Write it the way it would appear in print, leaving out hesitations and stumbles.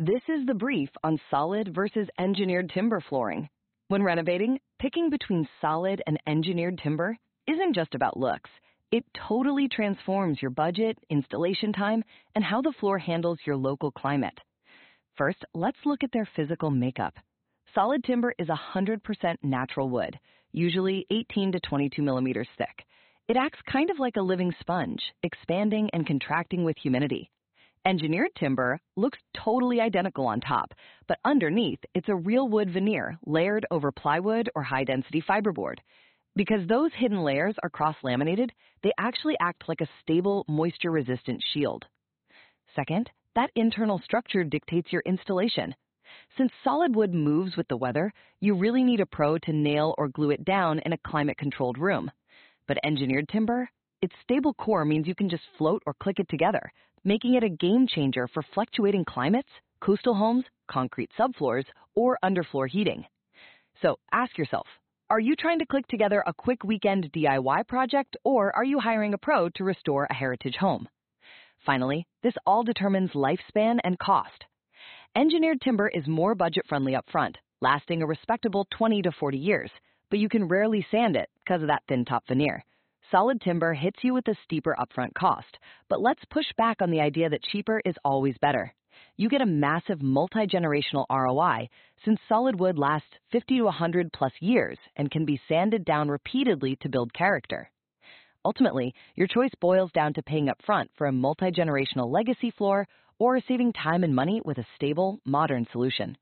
This is the brief on solid versus engineered timber flooring. When renovating, picking between solid and engineered timber isn't just about looks. It totally transforms your budget, installation time, and how the floor handles your local climate. First, let's look at their physical makeup. Solid timber is 100% natural wood, usually 18 to 22 millimeters thick. It acts kind of like a living sponge, expanding and contracting with humidity. Engineered timber looks totally identical on top, but underneath it's a real wood veneer layered over plywood or high-density fiberboard. Because those hidden layers are cross-laminated, they actually act like a stable, moisture-resistant shield. Second, that internal structure dictates your installation. Since solid wood moves with the weather, you really need a pro to nail or glue it down in a climate-controlled room. But engineered timber? Its stable core means you can just float or click it together, making it a game changer for fluctuating climates, coastal homes, concrete subfloors, or underfloor heating. So ask yourself, are you trying to click together a quick weekend DIY project, or are you hiring a pro to restore a heritage home? Finally, this all determines lifespan and cost. Engineered timber is more budget-friendly up front, lasting a respectable 20 to 40 years, but you can rarely sand it because of that thin top veneer. Solid timber hits you with a steeper upfront cost, but let's push back on the idea that cheaper is always better. You get a massive multi-generational ROI since solid wood lasts 50 to 100 plus years and can be sanded down repeatedly to build character. Ultimately, your choice boils down to paying up front for a multi-generational legacy floor or saving time and money with a stable, modern solution.